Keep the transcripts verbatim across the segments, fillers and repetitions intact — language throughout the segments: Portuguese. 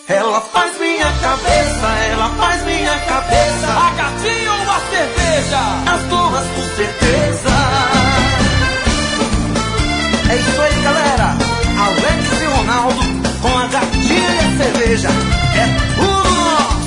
Ela faz minha cabeça, ela faz minha cabeça. A gatinha ou a cerveja? As duas com certeza. É isso aí, galera. Alex e Ronaldo com a gatinha e a cerveja. É tudo nosso.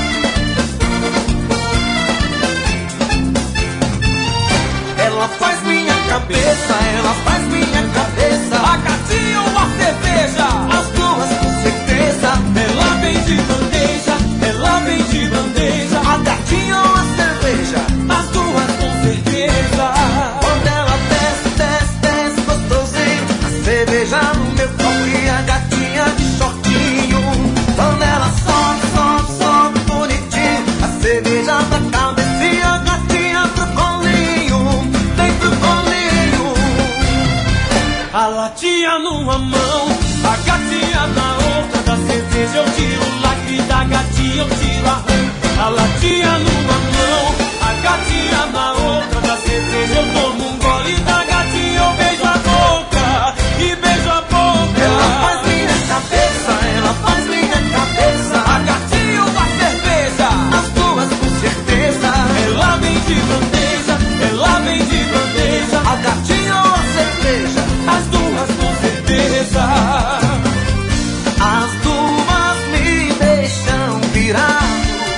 Ela faz minha cabeça, ela faz minha cabeça. A gatinha ou a cerveja? As duas com certeza. Ela vem de bandeja, ela vem de bandeja. A gatinha ou a cerveja? As duas com certeza. Quando ela desce, desce, desce gostosinho, a cerveja no meu copo e a gatinha de shortinho. Quando ela sobe, sobe, sobe bonitinho, a cerveja da cabeça e a gatinha pro colinho. Vem pro colinho. A latinha numa mão, a gatinha na outra. Da cerveja eu tiro o lacre, da gatinha eu tiro a rã. A latinha numa mão, a gatinha na outra. Da cerveja eu tomo um gole, da gatinha eu beijo a boca. E beijo a boca. Ela faz minha cabeça, ela faz minha cabeça. A gatinha ou a cerveja? As duas com certeza. Ela vem de bandeja, ela vem de bandeja. A gatinha ou a cerveja? As duas com certeza. As duas me deixam virado.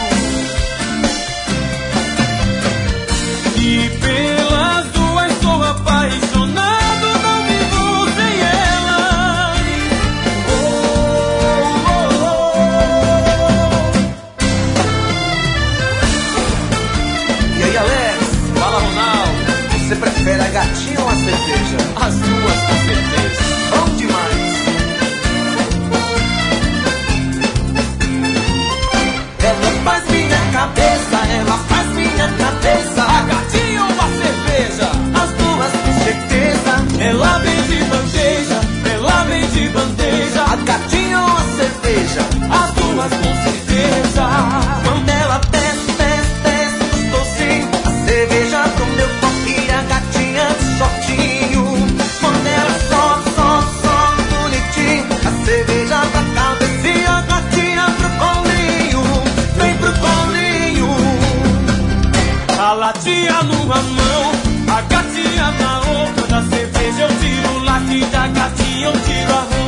E pelas duas sou apaixonado, não vivo sem elas. Oh, oh, E aí, Alex? Fala, Ronaldo. Você prefere a gatinha ou a cerveja? As duas com certeza. Bom demais. Ela faz minha cabeça, ela faz minha cabeça. A gatinha ou a cerveja? As duas com certeza. Ela vem de bandeja, ela vem de bandeja. A gatinha ou a cerveja? As duas com certeza. Quando ela desce, desce, desce gostosinho, a cerveja pro meu copo e a gatinha de shortinho. Quando ela sobe, sobe, sobe bonitinho, a cerveja da cabeça e a gatinha pro colinho. Vem pro colinho. A latinha numa mão, a gatinha na outra. Da cerveja eu tiro o lacre, da gatinha eu tiro a rã.